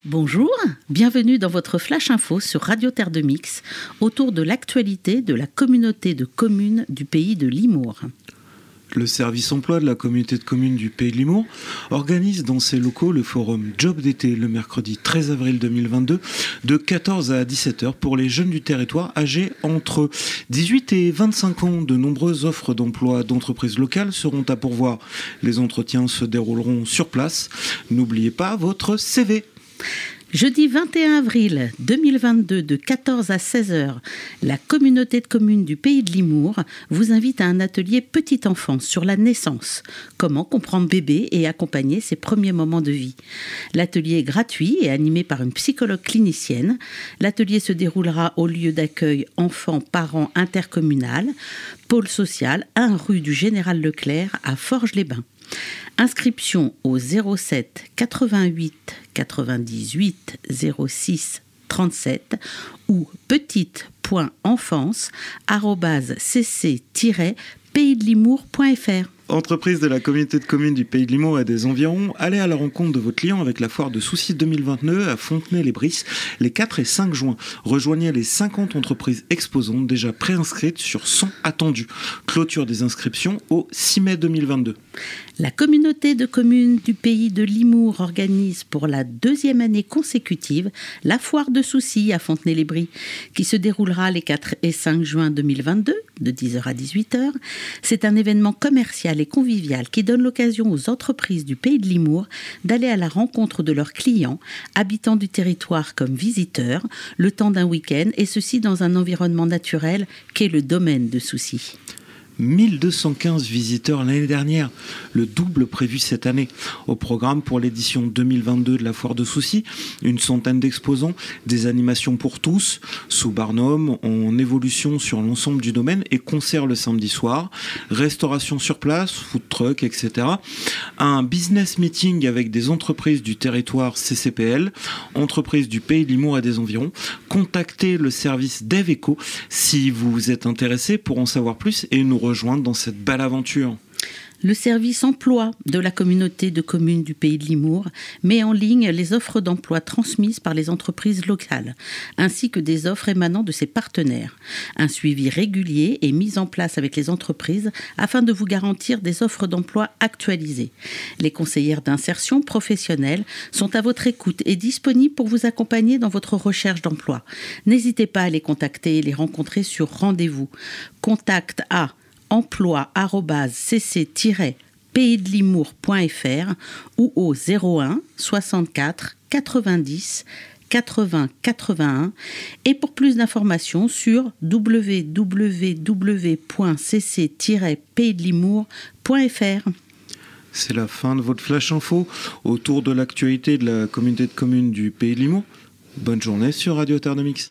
Bonjour, bienvenue dans votre Flash Info sur Radio Terre de Mix autour de l'actualité de la communauté de communes du pays de Limours. Le service emploi de la communauté de communes du Pays de Limours organise dans ses locaux le forum Job d'été le mercredi 13 avril 2022 de 14 à 17h pour les jeunes du territoire âgés entre 18 et 25 ans. De nombreuses offres d'emploi d'entreprises locales seront à pourvoir. Les entretiens se dérouleront sur place. N'oubliez pas votre CV. Jeudi 21 avril 2022 de 14 à 16h, la communauté de communes du Pays de Limours vous invite à un atelier petite enfance sur la naissance. Comment comprendre bébé et accompagner ses premiers moments de vie. L'atelier est gratuit et animé par une psychologue clinicienne. L'atelier se déroulera au lieu d'accueil enfants-parents intercommunal, pôle social, 1 rue du Général Leclerc à Forges-les-Bains. Inscription au 07 88 98 06 37 ou petite.enfance@cc-paysdelimours.fr. Entreprise de la communauté de communes du Pays de Limours et des environs, allez à la rencontre de vos clients avec la foire de Soucy 2022 à Fontenay-les-Brisses les 4 et 5 juin. Rejoignez les 50 entreprises exposantes déjà préinscrites sur 100 attendues. Clôture des inscriptions au 6 mai 2022. La communauté de communes du Pays de Limours organise pour la 2e année consécutive la foire de Soucy à Fontenay-les-Bris qui se déroulera les 4 et 5 juin 2022 de 10h à 18h. C'est un événement commercial et convivial qui donne l'occasion aux entreprises du Pays de Limours d'aller à la rencontre de leurs clients, habitants du territoire comme visiteurs, le temps d'un week-end, et ceci dans un environnement naturel qu'est le domaine de Soucy. 1215 visiteurs l'année dernière, le double prévu cette année. Au programme pour l'édition 2022 de la foire de Soucy, une centaine d'exposants, des animations pour tous, sous Barnum, en évolution sur l'ensemble du domaine et concerts le samedi soir, restauration sur place, food truck, etc. Un business meeting avec des entreprises du territoire CCPL, entreprises du Pays de Limours et des environs. Contactez le service d'Eveco si vous êtes intéressé pour en savoir plus et nous rejoindre dans cette belle aventure. Le service emploi de la communauté de communes du Pays de Limours met en ligne les offres d'emploi transmises par les entreprises locales, ainsi que des offres émanant de ses partenaires. Un suivi régulier est mis en place avec les entreprises afin de vous garantir des offres d'emploi actualisées. Les conseillères d'insertion professionnelle sont à votre écoute et disponibles pour vous accompagner dans votre recherche d'emploi. N'hésitez pas à les contacter et les rencontrer sur rendez-vous. Contact à emploi@cc-paysdelimours.fr ou au 01 64 90 80 81 et pour plus d'informations sur www.cc-paysdelimours.fr. C'est la fin de votre Flash Info autour de l'actualité de la communauté de communes du Pays de Limours. Bonne journée sur Radio Terre de Mix.